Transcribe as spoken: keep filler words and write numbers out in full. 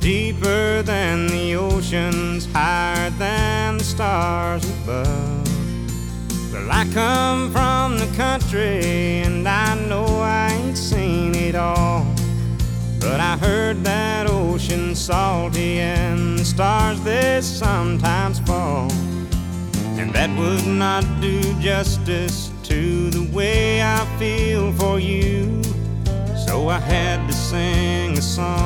deeper than the oceans, higher than the stars above. Well, I come from the country, and I know I ain't seen it all, but I heard that ocean's salty and the stars they sometimes fall, and that would not do justice to the way I feel for you. So I had to sing a song